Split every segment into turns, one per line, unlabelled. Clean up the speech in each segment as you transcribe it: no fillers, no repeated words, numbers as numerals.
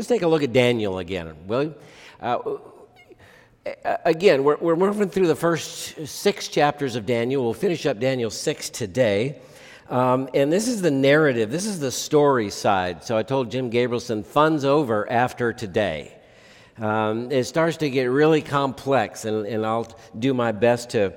Let's take a look at Daniel again, will you? Again, we're moving through the first 6 chapters of Daniel. We'll finish up Daniel 6 today. And this is the narrative. This is the story side. So I told Jim Gabrielson, fun's over after today. It starts to get really complex, and I'll do my best to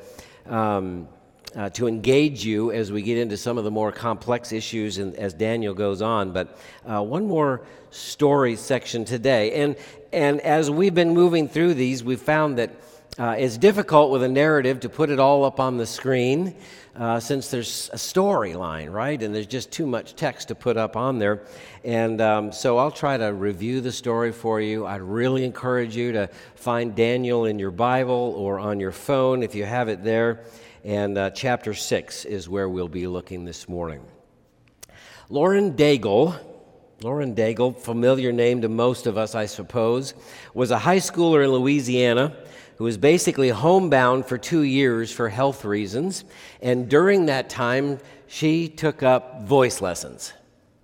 engage you as we get into some of the more complex issues and as Daniel goes on. But one more story section today. And as we've been moving through these, we've found that it's difficult with a narrative to put it all up on the screen since there's a storyline, right? And there's just too much text to put up on there. And so I'll try to review the story for you. I'd really encourage you to find Daniel in your Bible or on your phone if you have it there. And chapter 6 is where we'll be looking this morning. Lauren Daigle, familiar name to most of us, I suppose, was a high schooler in Louisiana who was basically homebound for 2 years for health reasons. And during that time, she took up voice lessons.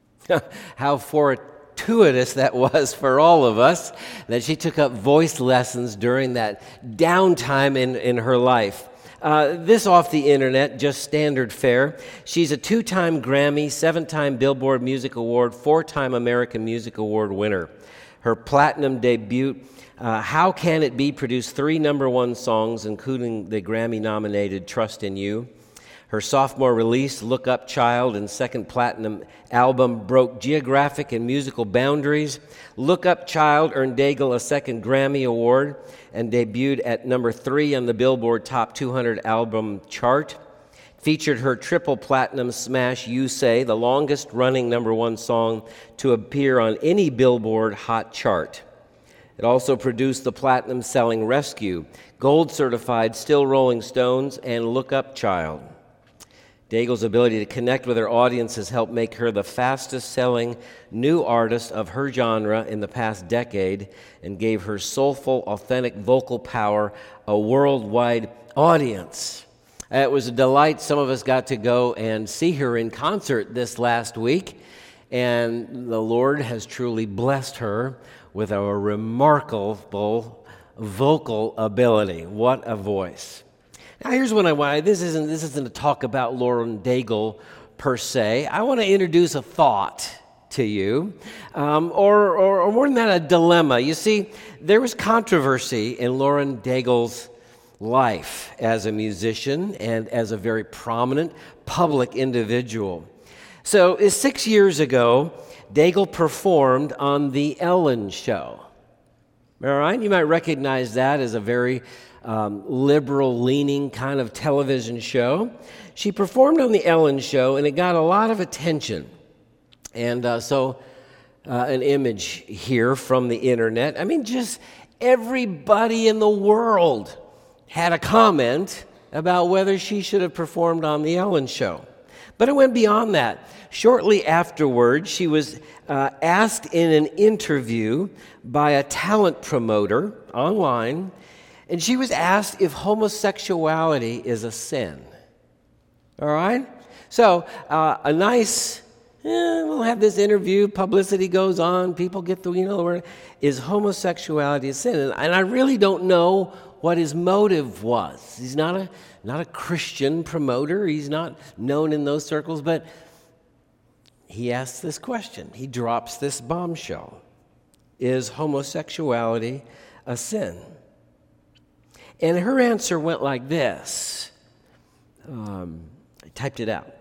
How fortuitous that was for all of us, that she took up voice lessons during that downtime in her life. This off the internet, just standard fare. She's a 2-time Grammy, 7-time Billboard Music Award, 4-time American Music Award winner. Her platinum debut, How Can It Be, produced 3 #1 songs, including the Grammy-nominated Trust in You. Her sophomore release, Look Up Child, and second platinum album broke geographic and musical boundaries. Look Up Child earned Daigle a second Grammy Award and debuted at number 3 on the Billboard Top 200 album chart. Featured her triple platinum smash, You Say, the longest-running #1 song to appear on any Billboard Hot chart. It also produced the platinum-selling Rescue, gold-certified Still Rolling Stones, and Look Up Child. Daigle's ability to connect with her audience has helped make her the fastest-selling new artist of her genre in the past decade and gave her soulful, authentic vocal power a worldwide audience. It was a delight. Some of us got to go and see her in concert this last week, and the Lord has truly blessed her with a remarkable vocal ability. What a voice. Now, here's what I want. This isn't a talk about Lauren Daigle per se. I want to introduce a thought to you, or more than that, a dilemma. You see, there was controversy in Lauren Daigle's life as a musician and as a very prominent public individual. So, 6 years ago, Daigle performed on The Ellen Show. All right? You might recognize that as a very liberal-leaning kind of television show. She performed on The Ellen Show, and it got a lot of attention. And so an image here from the internet. I mean, just everybody in the world had a comment about whether she should have performed on The Ellen Show. But it went beyond that. Shortly afterwards, she was asked in an interview by a talent promoter online, and she was asked if homosexuality is a sin. All right? So, a nice, we'll have this interview, publicity goes on, people get the, the word, is homosexuality a sin? And I really don't know what his motive was. He's not a Christian promoter. He's not known in those circles, but he asks this question. He drops this bombshell. Is homosexuality a sin? And her answer went like this. I typed it out.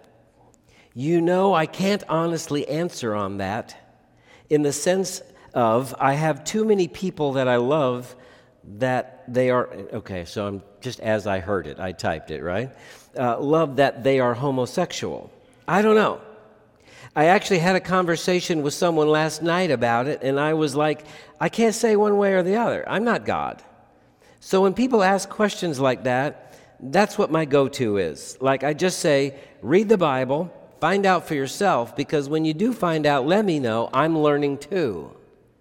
I can't honestly answer on that in the sense of I have too many people that I love that they are, okay, so I'm just as I heard it, I typed it, right? Love that they are homosexual. I don't know. I actually had a conversation with someone last night about it, and I was like, I can't say one way or the other. I'm not God. So when people ask questions like that, that's what my go-to is. Like I just say, read the Bible, find out for yourself, because when you do find out, let me know. I'm learning too.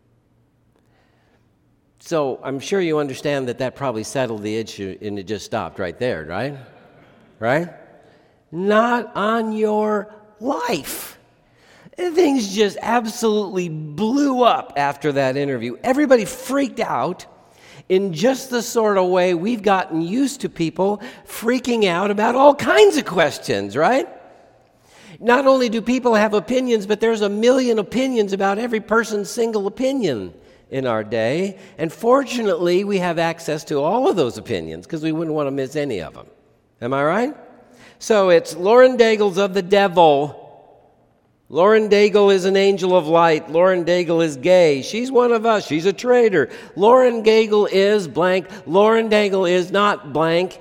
So I'm sure you understand that probably settled the issue, and it just stopped right there, right? Right? Not on your life. And things just absolutely blew up after that interview. Everybody freaked out in just the sort of way we've gotten used to people freaking out about all kinds of questions, right? Not only do people have opinions, but there's a million opinions about every person's single opinion in our day. And fortunately, we have access to all of those opinions because we wouldn't want to miss any of them. Am I right? So it's Lauren Daigle's of the devil. Lauren Daigle is an angel of light. Lauren Daigle is gay. She's one of us. She's a traitor. Lauren Daigle is blank. Lauren Daigle is not blank.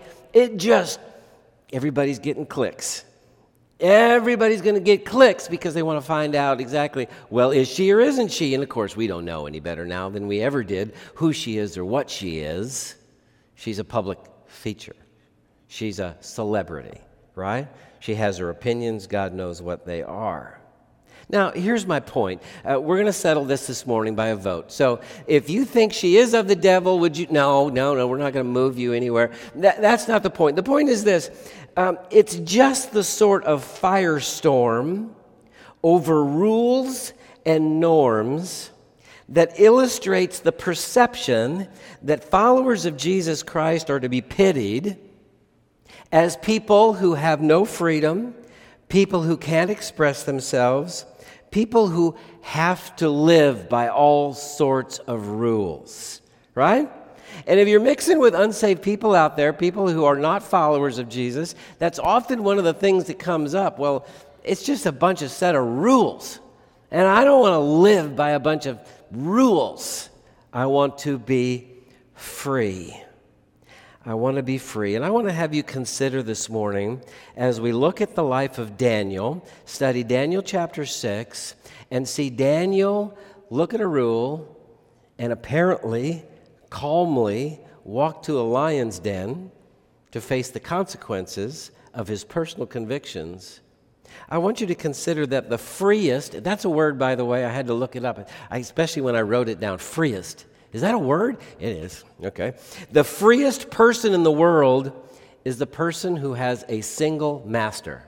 Everybody's getting clicks. Everybody's going to get clicks because they want to find out exactly, well, is she or isn't she? And of course, we don't know any better now than we ever did who she is or what she is. She's a public feature. She's a celebrity, right? She has her opinions. God knows what they are. Now, here's my point. We're going to settle this morning by a vote. So if you think she is of the devil, would you? No, we're not going to move you anywhere. That's not the point. The point is this. It's just the sort of firestorm over rules and norms that illustrates the perception that followers of Jesus Christ are to be pitied as people who have no freedom, people who can't express themselves, people who have to live by all sorts of rules, right? And if you're mixing with unsaved people out there, people who are not followers of Jesus, that's often one of the things that comes up. Well, it's just a bunch of set of rules. And I don't want to live by a bunch of rules. I want to be free. I want to be free. And I want to have you consider this morning, as we look at the life of Daniel, study Daniel chapter 6, and see Daniel look at a rule and apparently calmly walk to a lion's den to face the consequences of his personal convictions. I want you to consider that the freest, that's a word, by the way, I had to look it up, especially when I wrote it down, freest. Is that a word? It is. Okay. The freest person in the world is the person who has a single master.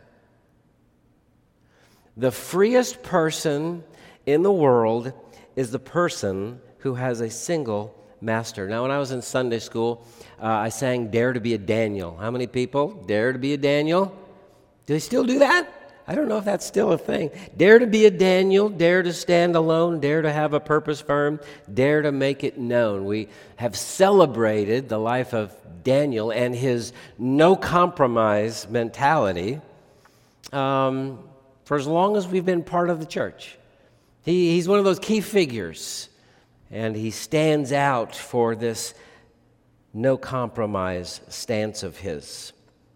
The freest person in the world is the person who has a single master. Now, when I was in Sunday school, I sang Dare to be a Daniel. How many people dare to be a Daniel? Do they still do that? I don't know if that's still a thing. Dare to be a Daniel, dare to stand alone, dare to have a purpose firm, dare to make it known. We have celebrated the life of Daniel and his no-compromise mentality for as long as we've been part of the church. He's one of those key figures, and he stands out for this no-compromise stance of his.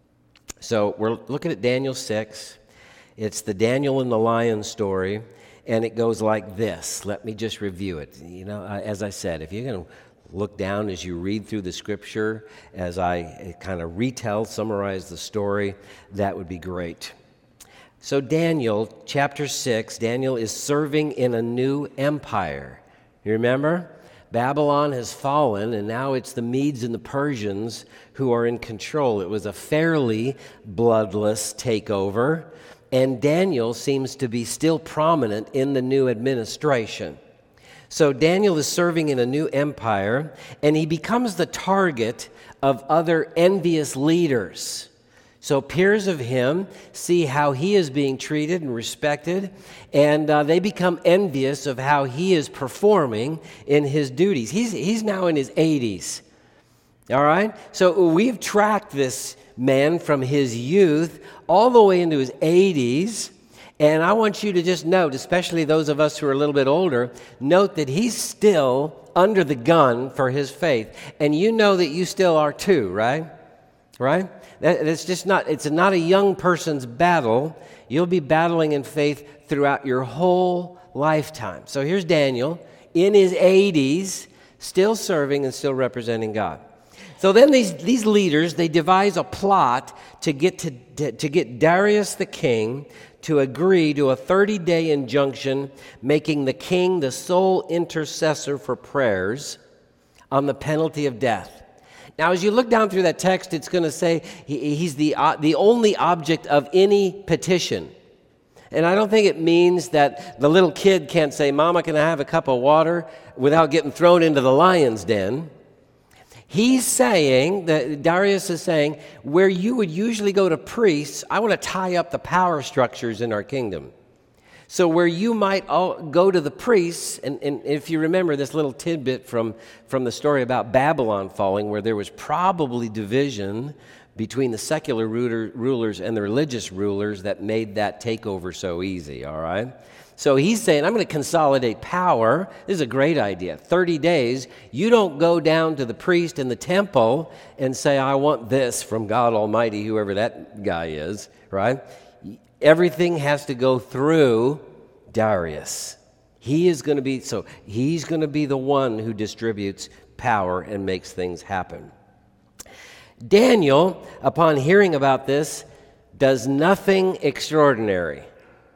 So we're looking at Daniel 6. It's the Daniel and the lion story, and it goes like this. Let me just review it. You know, as I said, if you're going to look down as you read through the scripture, as I kind of retell, summarize the story, that would be great. So Daniel, chapter 6, Daniel is serving in a new empire. You remember? Babylon has fallen, and now it's the Medes and the Persians who are in control. It was a fairly bloodless takeover, and Daniel seems to be still prominent in the new administration. So Daniel is serving in a new empire, and he becomes the target of other envious leaders. So peers of him see how he is being treated and respected, and they become envious of how he is performing in his duties. He's now in his 80s, all right? So we've tracked this man from his youth all the way into his 80s, and I want you to just note, especially those of us who are a little bit older, note that he's still under the gun for his faith, and you know that you still are too, right? Right? It's not a young person's battle. You'll be battling in faith throughout your whole lifetime. So here's Daniel in his 80s, still serving and still representing God. So then these leaders, they devise a plot to get Darius the king to agree to a 30-day injunction, making the king the sole intercessor for prayers on the penalty of death. Now, as you look down through that text, it's going to say he's the only object of any petition. And I don't think it means that the little kid can't say, Mama, can I have a cup of water, without getting thrown into the lion's den. He's saying, that Darius is saying, where you would usually go to priests, I want to tie up the power structures in our kingdom. So where you might go to the priests, and if you remember this little tidbit from the story about Babylon falling, where there was probably division between the secular rulers and the religious rulers that made that takeover so easy, all right? So he's saying, I'm going to consolidate power. This is a great idea. 30 days, you don't go down to the priest in the temple and say, I want this from God Almighty, whoever that guy is, right? Everything has to go through Darius. He's going to be the one who distributes power and makes things happen. Daniel, upon hearing about this, does nothing extraordinary.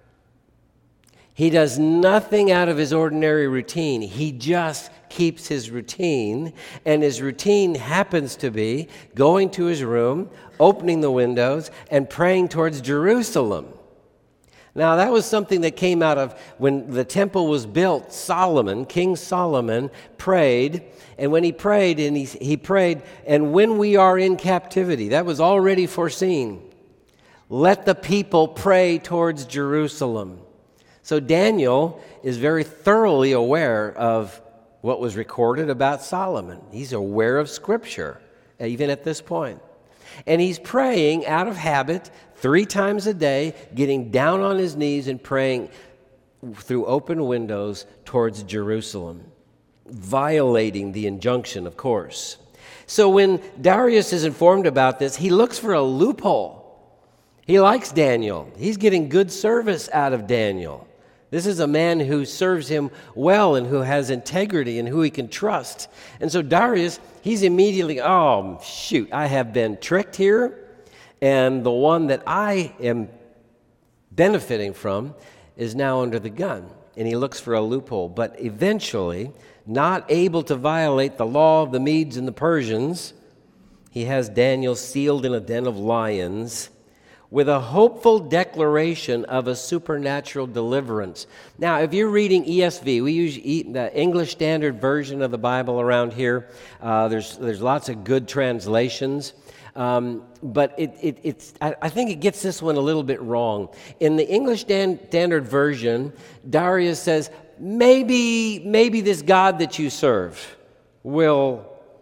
He does nothing out of his ordinary routine. He just keeps his routine, and his routine happens to be going to his room, opening the windows, and praying towards Jerusalem. Now, that was something that came out of when the temple was built. King Solomon prayed, and when he prayed, he prayed, and when we are in captivity, that was already foreseen. Let the people pray towards Jerusalem. So Daniel is very thoroughly aware of what was recorded about Solomon. He's aware of Scripture, even at this point. And he's praying out of habit 3 times a day, getting down on his knees and praying through open windows towards Jerusalem, violating the injunction, of course. So when Darius is informed about this, he looks for a loophole. He likes Daniel. He's getting good service out of Daniel. This is a man who serves him well and who has integrity and who he can trust. And so Darius, he's immediately, oh, shoot, I have been tricked here, and the one that I am benefiting from is now under the gun. And he looks for a loophole. But eventually, not able to violate the law of the Medes and the Persians, he has Daniel sealed in a den of lions with a hopeful declaration of a supernatural deliverance. Now, if you're reading ESV, we use the English Standard Version of the Bible around here. There's lots of good translations, but I think it gets this one a little bit wrong. In the English Standard Version, Darius says, maybe this God that you serve will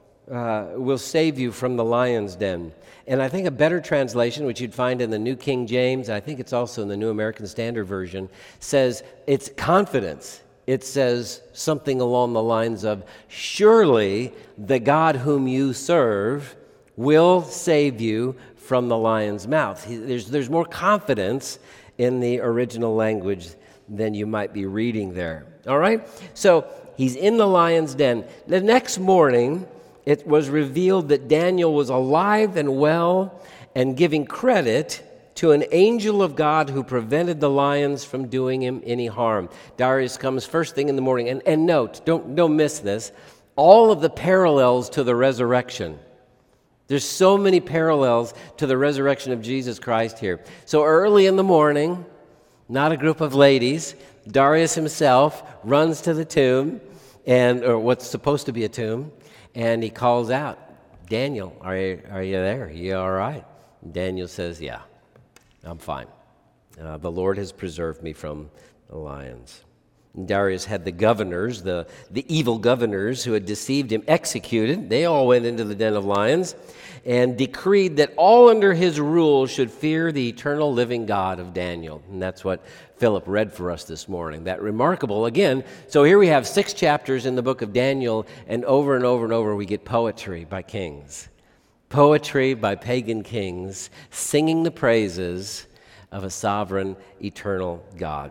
save you from the lion's den. And I think a better translation, which you'd find in the New King James, I think it's also in the New American Standard Version, says it's confidence. It says something along the lines of, surely the God whom you serve will save you from the lion's mouth. There's more confidence in the original language than you might be reading there. All right? So he's in the lion's den. The next morning, it was revealed that Daniel was alive and well and giving credit to an angel of God who prevented the lions from doing him any harm. Darius comes first thing in the morning. And note, don't miss this, all of the parallels to the resurrection. There's so many parallels to the resurrection of Jesus Christ here. So early in the morning, not a group of ladies, Darius himself runs to the tomb, or what's supposed to be a tomb, and he calls out, Daniel, are you there? Are you all right? And Daniel says, yeah, I'm fine. The Lord has preserved me from the lions. And Darius had the governors, the evil governors who had deceived him, executed. They all went into the den of lions and decreed that all under his rule should fear the eternal living God of Daniel. And that's what Philip read for us this morning. That remarkable, again, so here we have 6 chapters in the book of Daniel, and over we get poetry by kings. Poetry by pagan kings singing the praises of a sovereign, eternal God.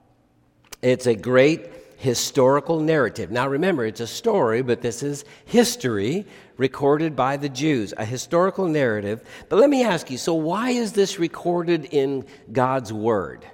It's a great historical narrative. Now remember, it's a story, but this is history recorded by the Jews, a historical narrative. But let me ask you, so why is this recorded in God's Word?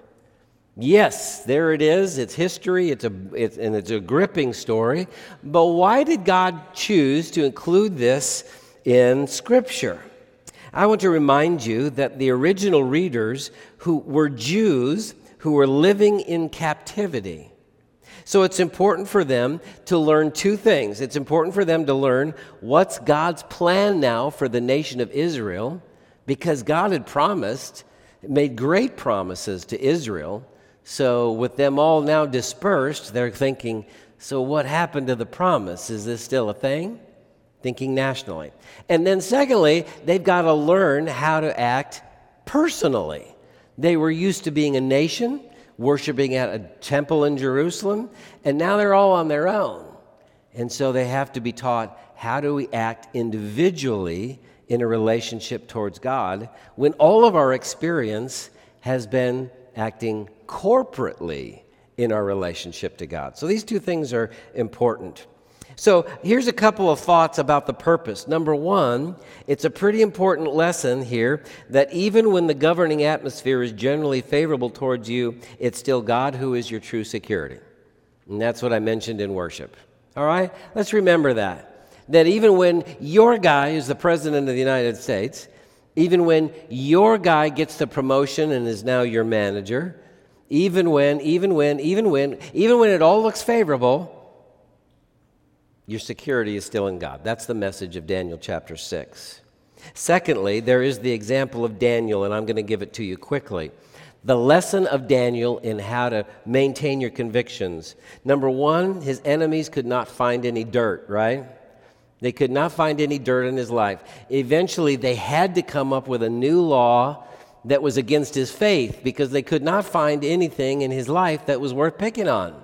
Yes, there it is. It's history, it's a gripping story. But why did God choose to include this in Scripture? I want to remind you that the original readers, who were Jews, who were living in captivity. So it's important for them to learn two things. It's important for them to learn what's God's plan now for the nation of Israel, because God had made great promises to Israel. So with them all now dispersed, they're thinking, so what happened to the promise? Is this still a thing? Thinking nationally. And then secondly, they've got to learn how to act personally. They were used to being a nation, worshiping at a temple in Jerusalem, and now they're all on their own. And so they have to be taught, how do we act individually in a relationship towards God when all of our experience has been acting corporately in our relationship to God? So these two things are important. So here's a couple of thoughts about the purpose. Number one, it's a pretty important lesson here that even when the governing atmosphere is generally favorable towards you, it's still God who is your true security. And that's what I mentioned in worship. All right? Let's remember that. That even when your guy is the president of the United States, even when your guy gets the promotion and is now your manager, even when it all looks favorable, your security is still in God. That's the message of Daniel chapter 6. Secondly, there is the example of Daniel, and I'm going to give it to you quickly. The lesson of Daniel in how to maintain your convictions. Number one, his enemies could not find any dirt, right? They could not find any dirt in his life. Eventually, they had to come up with a new law that was against his faith because they could not find anything in his life that was worth picking on.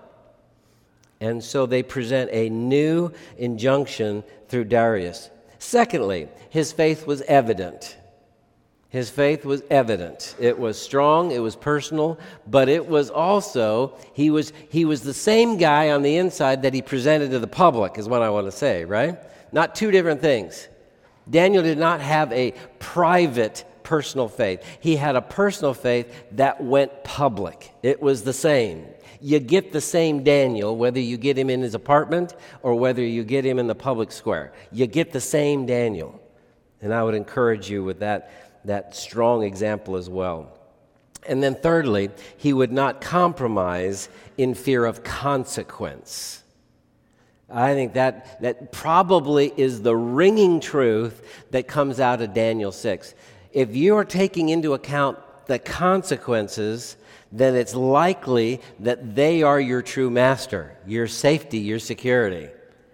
And so they present a new injunction through Darius. Secondly, his faith was evident. His faith was evident. It was strong, it was personal, but it was also, he was the same guy on the inside that he presented to the public, is what I want to say, right? Not two different things. Daniel did not have a private personal faith. He had a personal faith that went public. It was the same. You get the same Daniel, whether you get him in his apartment or whether you get him in the public square. You get the same Daniel. And I would encourage you with that strong example as well. And then thirdly, he would not compromise in fear of consequence. I think that probably is the ringing truth that comes out of Daniel 6. If you are taking into account the consequences, then it's likely that they are your true master, your safety, your security.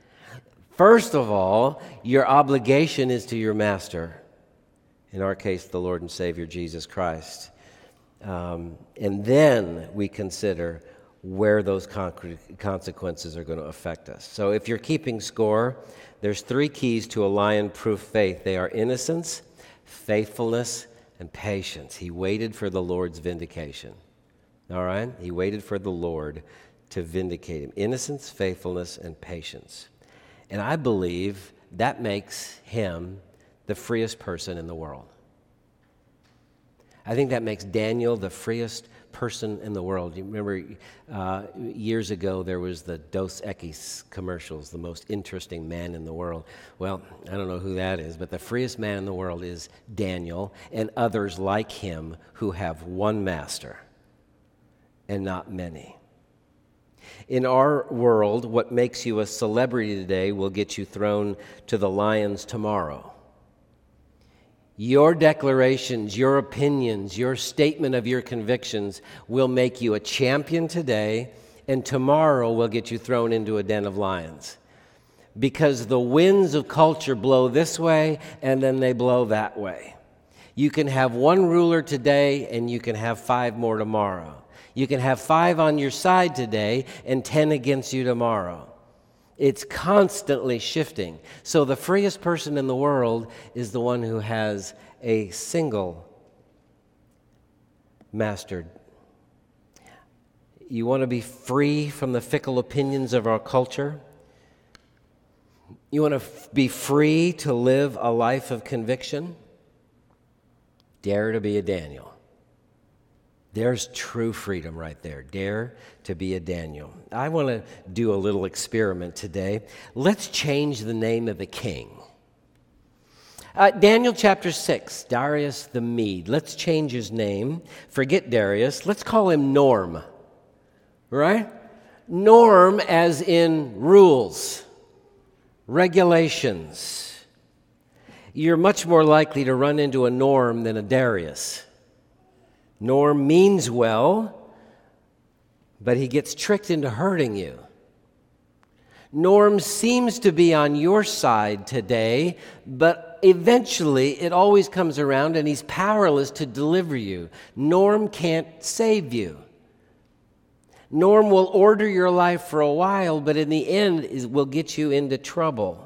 First of all, your obligation is to your master. In our case, the Lord and Savior, Jesus Christ. And then we consider where those consequences are going to affect us. So if you're keeping score, there's three keys to a lion-proof faith. They are innocence, faithfulness, and patience. He waited for the Lord's vindication. All right? He waited for the Lord to vindicate him. Innocence, faithfulness, and patience. And I believe that makes him the freest person in the world. I think that makes Daniel the freest person in the world. You remember years ago there was the Dos Equis commercials, the most interesting man in the world. Well, I don't know who that is, but the freest man in the world is Daniel and others like him who have one master and not many. In our world, what makes you a celebrity today will get you thrown to the lions tomorrow. Your declarations, your opinions, your statement of your convictions will make you a champion today, and tomorrow will get you thrown into a den of lions. Because the winds of culture blow this way, and then they blow that way. You can have one ruler today, and you can have 5 more tomorrow. You can have 5 on your side today and 10 against you tomorrow. It's constantly shifting. So the freest person in the world is the one who has a single master. You want to be free from the fickle opinions of our culture? You want to be free to live a life of conviction? Dare to be a Daniel. There's true freedom right there. Dare to be a Daniel. I want to do a little experiment today. Let's change the name of the king. Daniel chapter 6, Darius the Mede. Let's change his name. Forget Darius. Let's call him Norm. Right? Norm as in rules, regulations. You're much more likely to run into a Norm than a Darius. Norm means well, but he gets tricked into hurting you. Norm seems to be on your side today, but eventually it always comes around and he's powerless to deliver you. Norm can't save you. Norm will order your life for a while, but in the end will get you into trouble.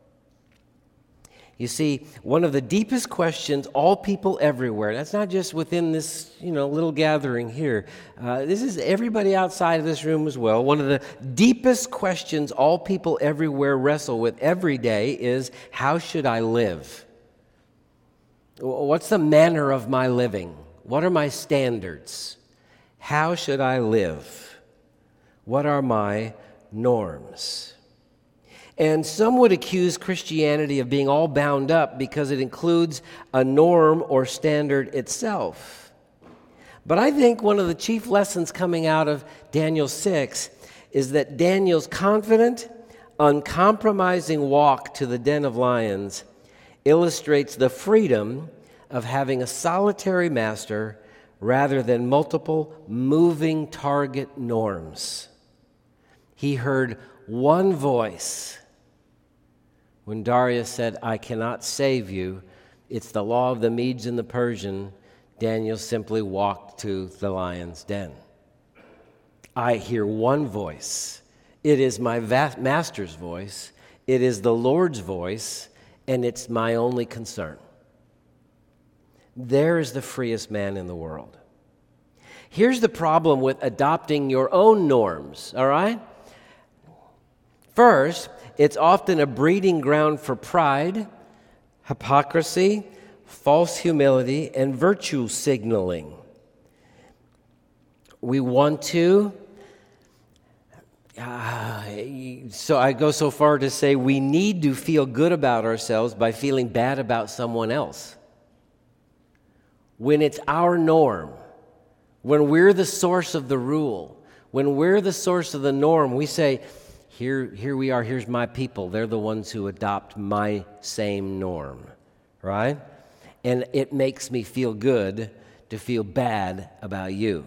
You see, one of the deepest questions all people everywhere, that's not just within this, little gathering here. This is everybody outside of this room as well. One of the deepest questions all people everywhere wrestle with every day is, how should I live? What's the manner of my living? What are my standards? How should I live? What are my norms? And some would accuse Christianity of being all bound up because it includes a norm or standard itself. But I think one of the chief lessons coming out of Daniel 6 is that Daniel's confident, uncompromising walk to the den of lions illustrates the freedom of having a solitary master rather than multiple moving target norms. He heard one voice. When Darius said, I cannot save you, it's the law of the Medes and the Persian, Daniel simply walked to the lion's den. I hear one voice. It is my master's voice. It is the Lord's voice, and it's my only concern. There is the freest man in the world. Here's the problem with adopting your own norms, all right? First, it's often a breeding ground for pride, hypocrisy, false humility, and virtue signaling. We want to, so I go so far to say we need to feel good about ourselves by feeling bad about someone else. When it's our norm, when we're the source of the rule, when we're the source of the norm, we say, Here we are, here's my people. They're the ones who adopt my same norm, right? And it makes me feel good to feel bad about you.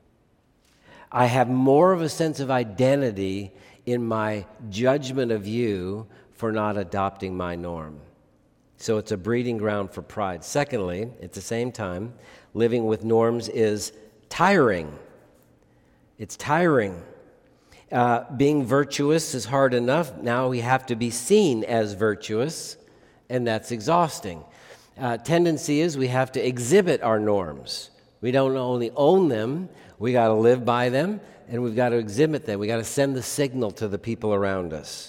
I have more of a sense of identity in my judgment of you for not adopting my norm. So it's a breeding ground for pride. Secondly, at the same time, living with norms is tiring. It's tiring. Being virtuous is hard enough. Now we have to be seen as virtuous, and that's exhausting. Tendency is we have to exhibit our norms. We don't only own them, we got to live by them, and we've got to exhibit them. We got to send the signal to the people around us.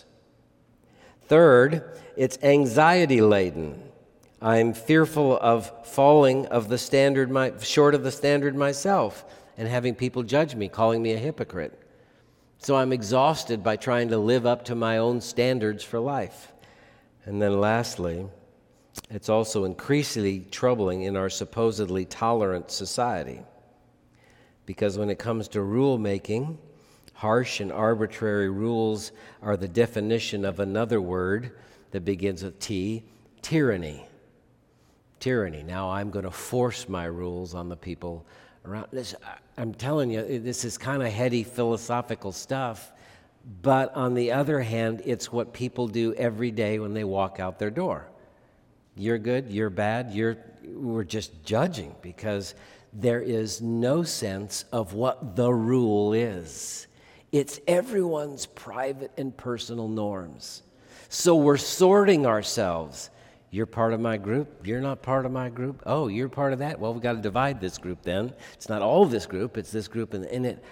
Third, it's anxiety-laden. I'm fearful of falling of the standard, short of the standard myself, and having people judge me, calling me a hypocrite. So I'm exhausted by trying to live up to my own standards for life. And then lastly, it's also increasingly troubling in our supposedly tolerant society. Because when it comes to rule making, harsh and arbitrary rules are the definition of another word that begins with T, tyranny. Tyranny. Now I'm going to force my rules on the people around. I'm telling you, this is kind of heady philosophical stuff, but on the other hand, it's what people do every day when they walk out their door. You're good, you're bad, we're just judging because there is no sense of what the rule is. It's everyone's private and personal norms. So we're sorting ourselves. You're part of my group. You're not part of my group. Oh, you're part of that. Well, we've got to divide this group then. It's not all of this group. It's this group. And it,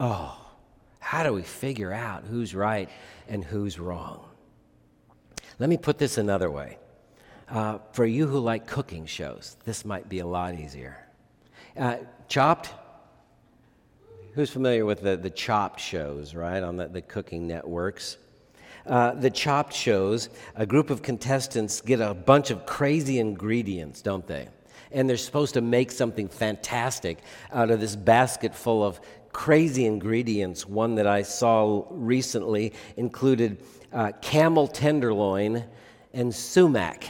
how do we figure out who's right and who's wrong? Let me put this another way. For you who like cooking shows, this might be a lot easier. Chopped. Who's familiar with the Chopped shows, right, on the cooking networks? the Chopped shows, a group of contestants get a bunch of crazy ingredients, don't they? And they're supposed to make something fantastic out of this basket full of crazy ingredients. One that I saw recently included camel tenderloin and sumac.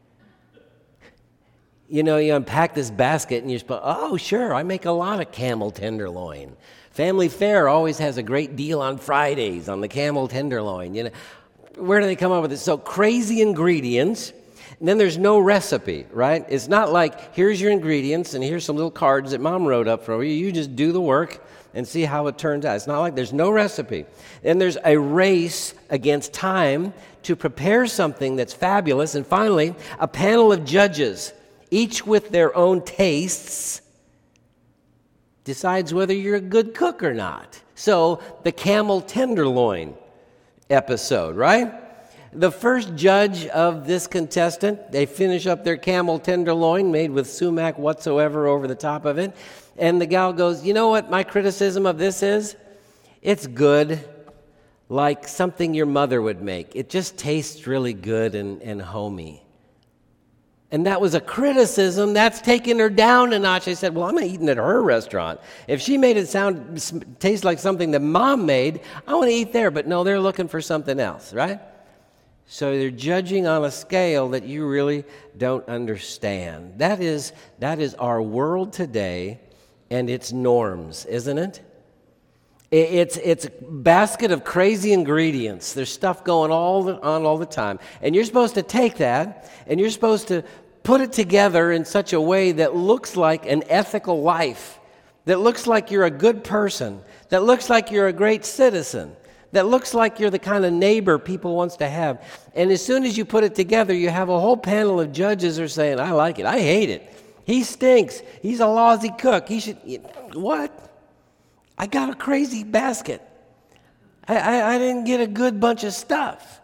You know, you unpack this basket and you're supposed, oh, sure, I make a lot of camel tenderloin. Family Fare always has a great deal on Fridays on the camel tenderloin. You know, where do they come up with this? So crazy ingredients, and then there's no recipe, right? It's not like, here's your ingredients and here's some little cards that Mom wrote up for you. You just do the work and see how it turns out. It's not like there's no recipe. Then there's a race against time to prepare something that's fabulous. And finally, a panel of judges, each with their own tastes, decides whether you're a good cook or not. So the camel tenderloin episode, right? The first judge of this contestant, they finish up their camel tenderloin made with sumac whatsoever over the top of it. And the gal goes, you know what my criticism of this is? It's good, like something your mother would make. It just tastes really good and homey. And that was a criticism. That's taking her down a notch. I said, well, I'm eating at her restaurant. If she made it taste like something that Mom made, I want to eat there. But no, they're looking for something else, right? So they're judging on a scale that you really don't understand. That is our world today and its norms, isn't it? It's a basket of crazy ingredients. There's stuff going on all the time. And you're supposed to take that and you're supposed to put it together in such a way that looks like an ethical life, that looks like you're a good person, that looks like you're a great citizen, that looks like you're the kind of neighbor people wants to have. And as soon as you put it together, you have a whole panel of judges are saying, I like it, I hate it. He stinks. He's a lousy cook. He should... What? I got a crazy basket. I didn't get a good bunch of stuff.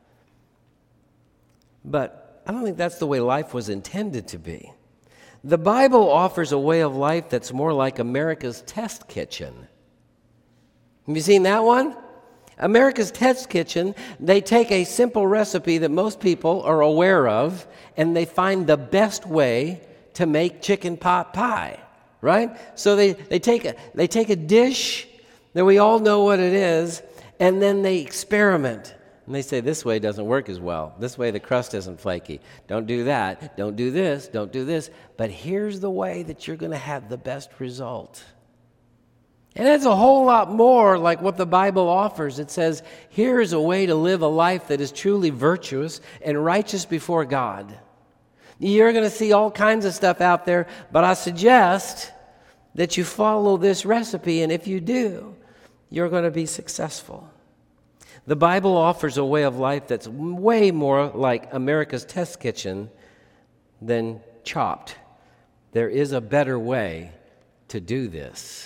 But I don't think that's the way life was intended to be. The Bible offers a way of life that's more like America's Test Kitchen. Have you seen that one? America's Test Kitchen, they take a simple recipe that most people are aware of, and they find the best way to make chicken pot pie, right? So they take a dish that we all know what it is, and then they experiment. And they say, this way doesn't work as well. This way the crust isn't flaky. Don't do that. Don't do this. Don't do this. But here's the way that you're going to have the best result. And it's a whole lot more like what the Bible offers. It says, here is a way to live a life that is truly virtuous and righteous before God. You're going to see all kinds of stuff out there, but I suggest that you follow this recipe, and if you do, you're going to be successful. The Bible offers a way of life that's way more like America's Test Kitchen than Chopped. There is a better way to do this.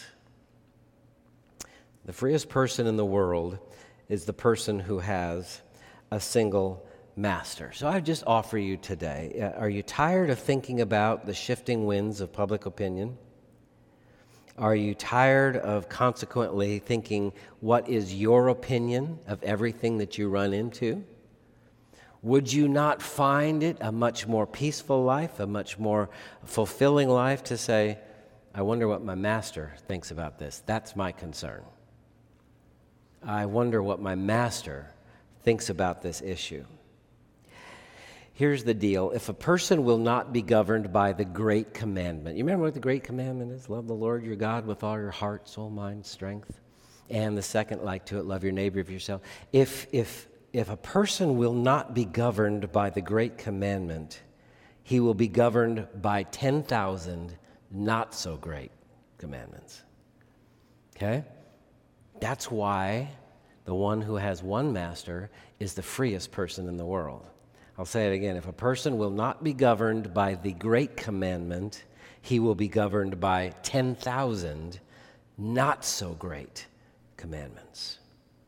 The freest person in the world is the person who has a single master. So I just offer you today, are you tired of thinking about the shifting winds of public opinion? Are you tired of consequently thinking, what is your opinion of everything that you run into? Would you not find it a much more peaceful life, a much more fulfilling life to say, I wonder what my master thinks about this? That's my concern. I wonder what my master thinks about this issue. Here's the deal. If a person will not be governed by the great commandment, you remember what the great commandment is? Love the Lord your God with all your heart, soul, mind, strength. And the second like to it, love your neighbor as yourself. If a person will not be governed by the great commandment, he will be governed by 10,000 not so great commandments. Okay? That's why the one who has one master is the freest person in the world. I'll say it again. If a person will not be governed by the great commandment, he will be governed by 10,000 not so great commandments.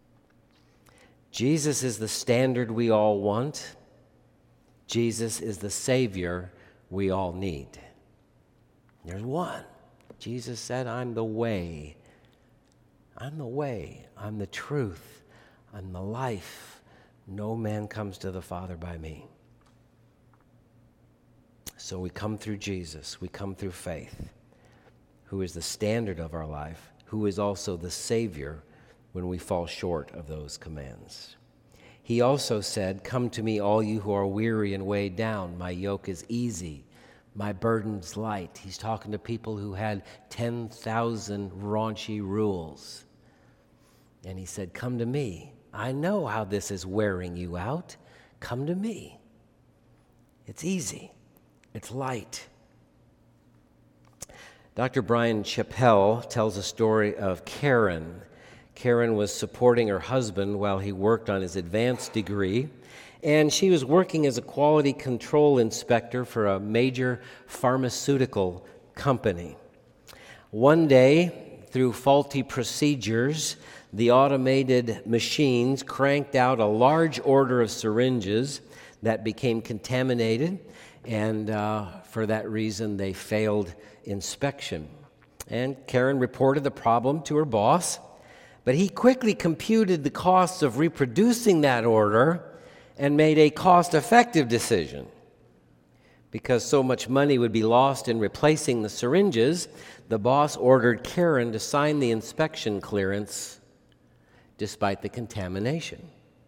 Jesus is the standard we all want. Jesus is the Savior we all need. There's one. Jesus said, I'm the way. I'm the way. I'm the truth. I'm the life. No man comes to the Father by me. So we come through Jesus. We come through faith, who is the standard of our life, who is also the Savior when we fall short of those commands. He also said, "Come to me, all you who are weary and weighed down. My yoke is easy, my burden's light." He's talking to people who had 10,000 raunchy rules. And he said, "Come to me. I know how this is wearing you out. Come to me. It's easy. It's light." Dr. Brian Chappell tells a story of Karen. Karen was supporting her husband while he worked on his advanced degree, and she was working as a quality control inspector for a major pharmaceutical company. One day, through faulty procedures, the automated machines cranked out a large order of syringes that became contaminated, and for that reason, they failed inspection. And Karen reported the problem to her boss, but he quickly computed the costs of reproducing that order and made a cost-effective decision. Because so much money would be lost in replacing the syringes, the boss ordered Karen to sign the inspection clearance despite the contamination.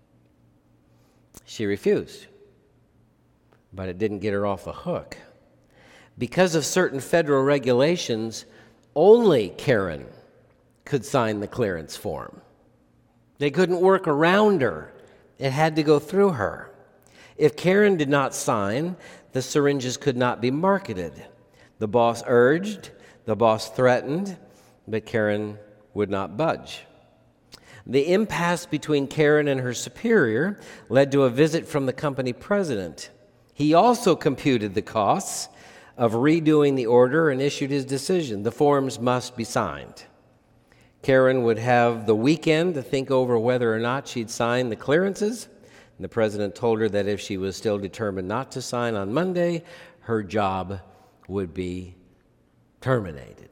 She refused, but it didn't get her off the hook. Because of certain federal regulations, only Karen could sign the clearance form. They couldn't work around her. It had to go through her. If Karen did not sign, the syringes could not be marketed. The boss urged, the boss threatened, but Karen would not budge. The impasse between Karen and her superior led to a visit from the company president. He also computed the costs of redoing the order and issued his decision. The forms must be signed. Karen would have the weekend to think over whether or not she'd sign the clearances. And the president told her that if she was still determined not to sign on Monday, her job would be terminated.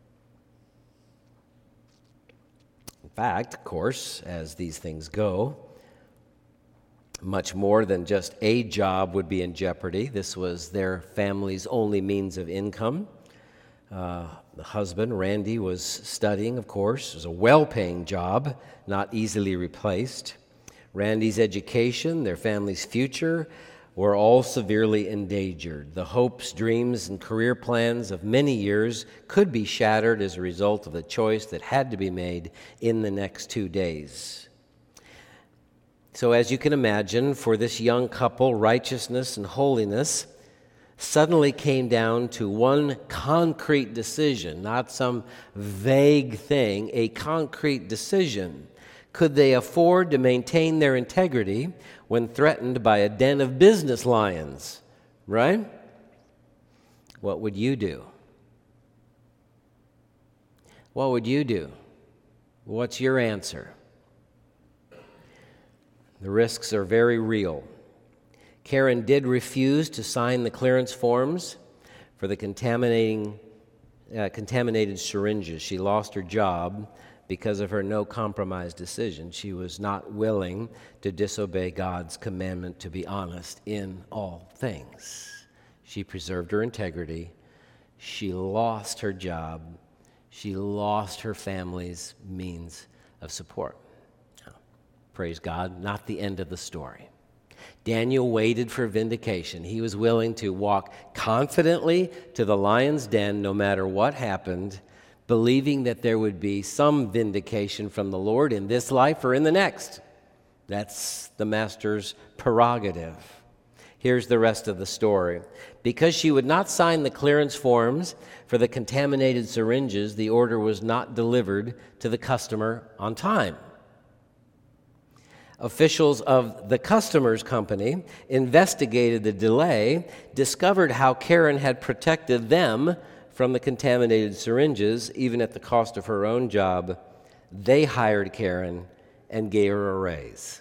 In fact, of course, as these things go, much more than just a job would be in jeopardy. This was their family's only means of income. The husband, Randy, was studying, of course. It was a well-paying job, not easily replaced. Randy's education, their family's future, were all severely endangered. The hopes, dreams, and career plans of many years could be shattered as a result of the choice that had to be made in the next 2 days. So as you can imagine, for this young couple, righteousness and holiness suddenly came down to one concrete decision, not some vague thing, a concrete decision. Could they afford to maintain their integrity when threatened by a den of business lions, right? What would you do? What would you do? What's your answer? The risks are very real. Karen did refuse to sign the clearance forms for the contaminated syringes. She lost her job because of her no-compromise decision. She was not willing to disobey God's commandment to be honest in all things. She preserved her integrity. She lost her job. She lost her family's means of support. Praise God, not the end of the story. Daniel waited for vindication. He was willing to walk confidently to the lion's den no matter what happened, believing that there would be some vindication from the Lord in this life or in the next. That's the master's prerogative. Here's the rest of the story. Because she would not sign the clearance forms for the contaminated syringes, the order was not delivered to the customer on time. Officials of the customer's company investigated the delay, discovered how Karen had protected them from the contaminated syringes, even at the cost of her own job. They hired Karen and gave her a raise.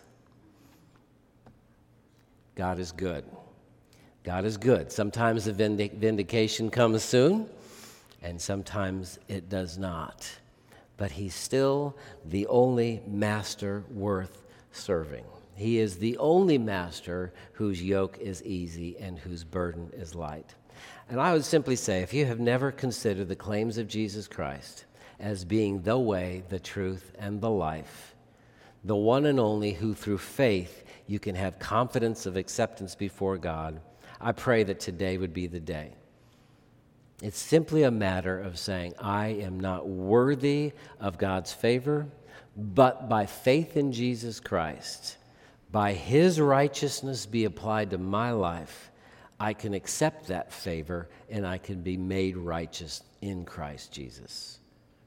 God is good. God is good. Sometimes the vindication comes soon, and sometimes it does not. But he's still the only master worth serving. He is the only master whose yoke is easy and whose burden is light. And I would simply say, if you have never considered the claims of Jesus Christ as being the way, the truth, and the life, the one and only who through faith you can have confidence of acceptance before God, I pray that today would be the day. It's simply a matter of saying, I am not worthy of God's favor, but by faith in Jesus Christ, by his righteousness be applied to my life, I can accept that favor and I can be made righteous in Christ Jesus.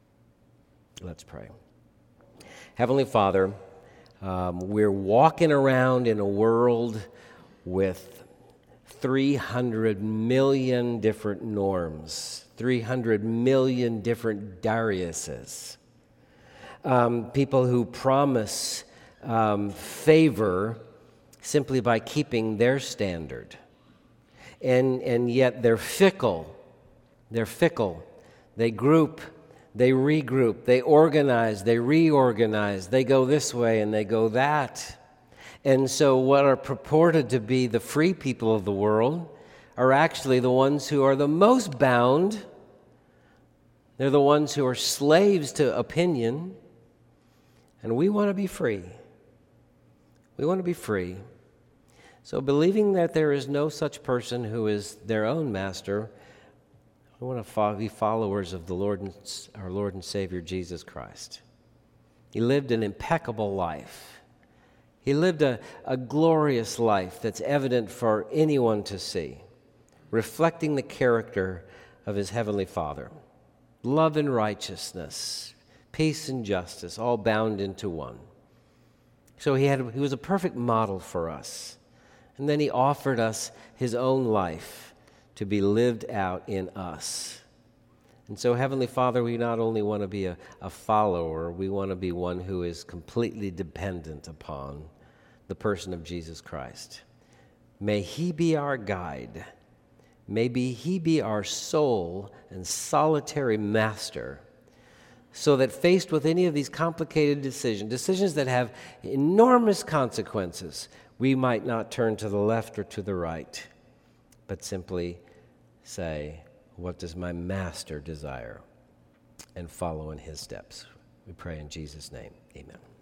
Let's pray. Heavenly Father, we're walking around in a world with 300 million different norms, 300 million different Dariuses, people who promise favor simply by keeping their standard. And yet they're fickle. They're fickle. They group, they regroup, they organize, they reorganize, they go this way and they go that. And so what are purported to be the free people of the world are actually the ones who are the most bound. They're the ones who are slaves to opinion. And we want to be free. We want to be free. So believing that there is no such person who is their own master, we want to be followers of our Lord and Savior Jesus Christ. He lived an impeccable life. He lived a glorious life that's evident for anyone to see, reflecting the character of his heavenly Father. Love and righteousness, peace and justice, all bound into one. So he was a perfect model for us. And then he offered us his own life to be lived out in us. And so, Heavenly Father, we not only want to be a follower, we want to be one who is completely dependent upon the person of Jesus Christ. May he be our guide. May he be our sole and solitary master, so that faced with any of these complicated decisions that have enormous consequences, we might not turn to the left or to the right, but simply say, what does my master desire? And follow in his steps. We pray in Jesus' name. Amen.